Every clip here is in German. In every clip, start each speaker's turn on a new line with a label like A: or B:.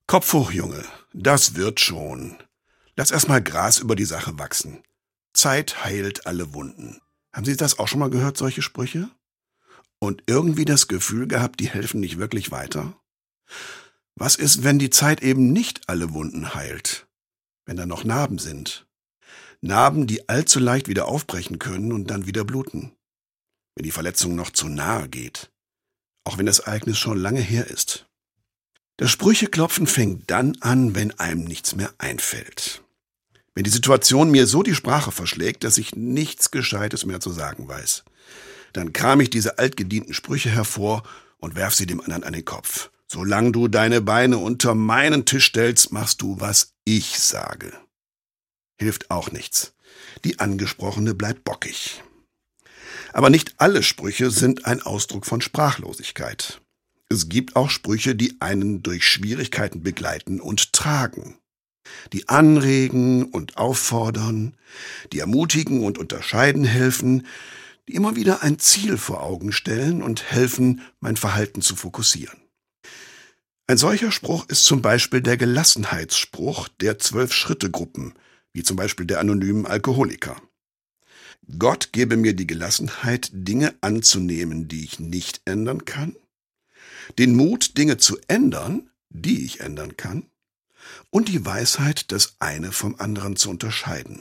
A: Kopf hoch, Junge, das wird schon. Lass erstmal Gras über die Sache wachsen. Zeit heilt alle Wunden. Haben Sie das auch schon mal gehört, solche Sprüche? Und irgendwie das Gefühl gehabt, die helfen nicht wirklich weiter? Was ist, wenn die Zeit eben nicht alle Wunden heilt? Wenn da noch Narben sind? Narben, die allzu leicht wieder aufbrechen können und dann wieder bluten. Wenn die Verletzung noch zu nahe geht. Auch wenn das Ereignis schon lange her ist. Das Sprücheklopfen fängt dann an, wenn einem nichts mehr einfällt. Wenn die Situation mir so die Sprache verschlägt, dass ich nichts Gescheites mehr zu sagen weiß. Dann kram ich diese altgedienten Sprüche hervor und werf sie dem anderen an den Kopf. Solange du deine Beine unter meinen Tisch stellst, machst du, was ich sage. Hilft auch nichts. Die Angesprochene bleibt bockig. Aber nicht alle Sprüche sind ein Ausdruck von Sprachlosigkeit. Es gibt auch Sprüche, die einen durch Schwierigkeiten begleiten und tragen. Die anregen und auffordern, die ermutigen und unterscheiden helfen, die immer wieder ein Ziel vor Augen stellen und helfen, mein Verhalten zu fokussieren. Ein solcher Spruch ist zum Beispiel der Gelassenheitsspruch der 12-Schritte-Gruppen, wie zum Beispiel der anonymen Alkoholiker. Gott gebe mir die Gelassenheit, Dinge anzunehmen, die ich nicht ändern kann, den Mut, Dinge zu ändern, die ich ändern kann, und die Weisheit, das eine vom anderen zu unterscheiden.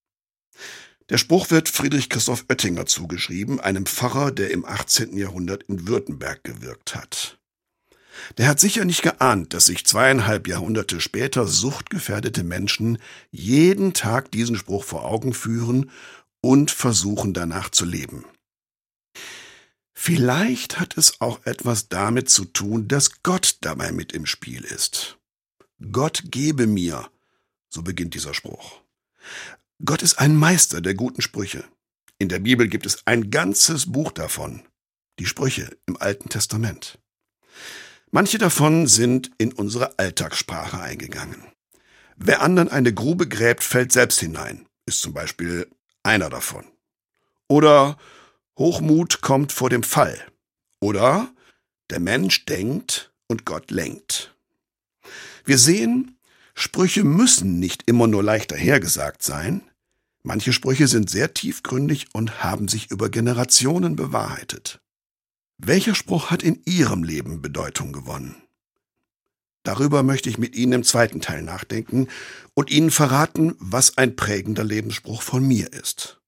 A: Der Spruch wird Friedrich Christoph Oettinger zugeschrieben, einem Pfarrer, der im 18. Jahrhundert in Württemberg gewirkt hat. Der hat sicher nicht geahnt, dass sich 2,5 Jahrhunderte später suchtgefährdete Menschen jeden Tag diesen Spruch vor Augen führen und versuchen danach zu leben. Vielleicht hat es auch etwas damit zu tun, dass Gott dabei mit im Spiel ist. Gott gebe mir, so beginnt dieser Spruch. Gott ist ein Meister der guten Sprüche. In der Bibel gibt es ein ganzes Buch davon, die Sprüche im Alten Testament. Manche davon sind in unsere Alltagssprache eingegangen. Wer anderen eine Grube gräbt, fällt selbst hinein, ist zum Beispiel einer davon. Oder Hochmut kommt vor dem Fall. Oder der Mensch denkt und Gott lenkt. Wir sehen, Sprüche müssen nicht immer nur leicht dahergesagt sein. Manche Sprüche sind sehr tiefgründig und haben sich über Generationen bewahrheitet. Welcher Spruch hat in Ihrem Leben Bedeutung gewonnen? Darüber möchte ich mit Ihnen im zweiten Teil nachdenken und Ihnen verraten, was ein prägender Lebensspruch von mir ist.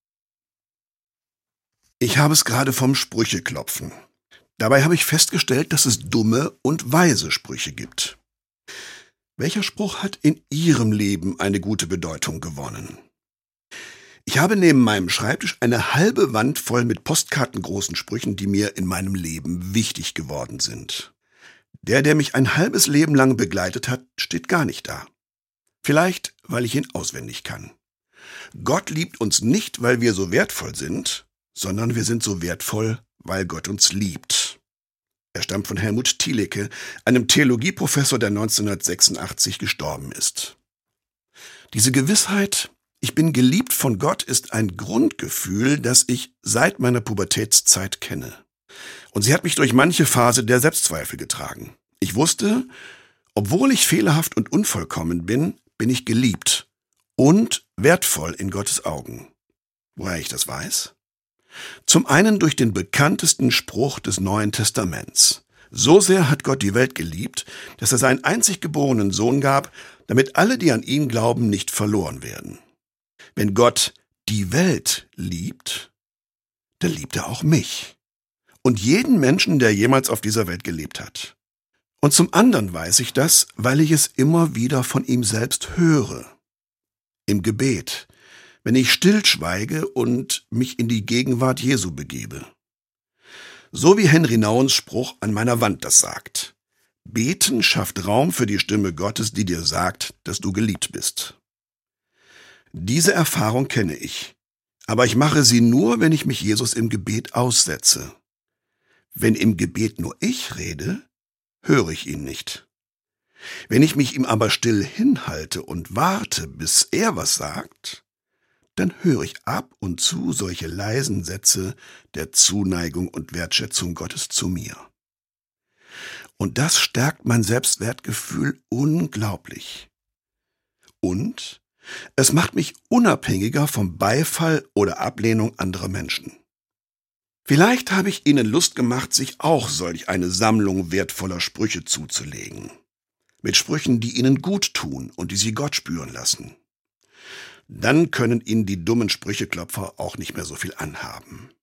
A: Ich habe es gerade vom Sprücheklopfen. Dabei habe ich festgestellt, dass es dumme und weise Sprüche gibt. Welcher Spruch hat in Ihrem Leben eine gute Bedeutung gewonnen? Ich habe neben meinem Schreibtisch eine halbe Wand voll mit postkartengroßen Sprüchen, die mir in meinem Leben wichtig geworden sind. Der mich ein halbes Leben lang begleitet hat, steht gar nicht da. Vielleicht, weil ich ihn auswendig kann. Gott liebt uns nicht, weil wir so wertvoll sind, sondern wir sind so wertvoll, weil Gott uns liebt. Er stammt von Helmut Thielicke, einem Theologieprofessor, der 1986 gestorben ist. Diese Gewissheit, ich bin geliebt von Gott, ist ein Grundgefühl, das ich seit meiner Pubertätszeit kenne. Und sie hat mich durch manche Phase der Selbstzweifel getragen. Ich wusste, obwohl ich fehlerhaft und unvollkommen bin, bin ich geliebt und wertvoll in Gottes Augen. Woher ich das weiß? Zum einen durch den bekanntesten Spruch des Neuen Testaments. So sehr hat Gott die Welt geliebt, dass er seinen einzig geborenen Sohn gab, damit alle, die an ihn glauben, nicht verloren werden. Wenn Gott die Welt liebt, dann liebt er auch mich und jeden Menschen, der jemals auf dieser Welt gelebt hat. Und zum anderen weiß ich das, weil ich es immer wieder von ihm selbst höre. Im Gebet, wenn ich stillschweige und mich in die Gegenwart Jesu begebe. So wie Henry Nouwens Spruch an meiner Wand das sagt. Beten schafft Raum für die Stimme Gottes, die dir sagt, dass du geliebt bist. Diese Erfahrung kenne ich, aber ich mache sie nur, wenn ich mich Jesus im Gebet aussetze. Wenn im Gebet nur ich rede, höre ich ihn nicht. Wenn ich mich ihm aber still hinhalte und warte, bis er was sagt, dann höre ich ab und zu solche leisen Sätze der Zuneigung und Wertschätzung Gottes zu mir. Und das stärkt mein Selbstwertgefühl unglaublich. Und es macht mich unabhängiger vom Beifall oder Ablehnung anderer Menschen. Vielleicht habe ich Ihnen Lust gemacht, sich auch solch eine Sammlung wertvoller Sprüche zuzulegen. Mit Sprüchen, die Ihnen gut tun und die Sie Gott spüren lassen. Dann können Ihnen die dummen Sprücheklopfer auch nicht mehr so viel anhaben.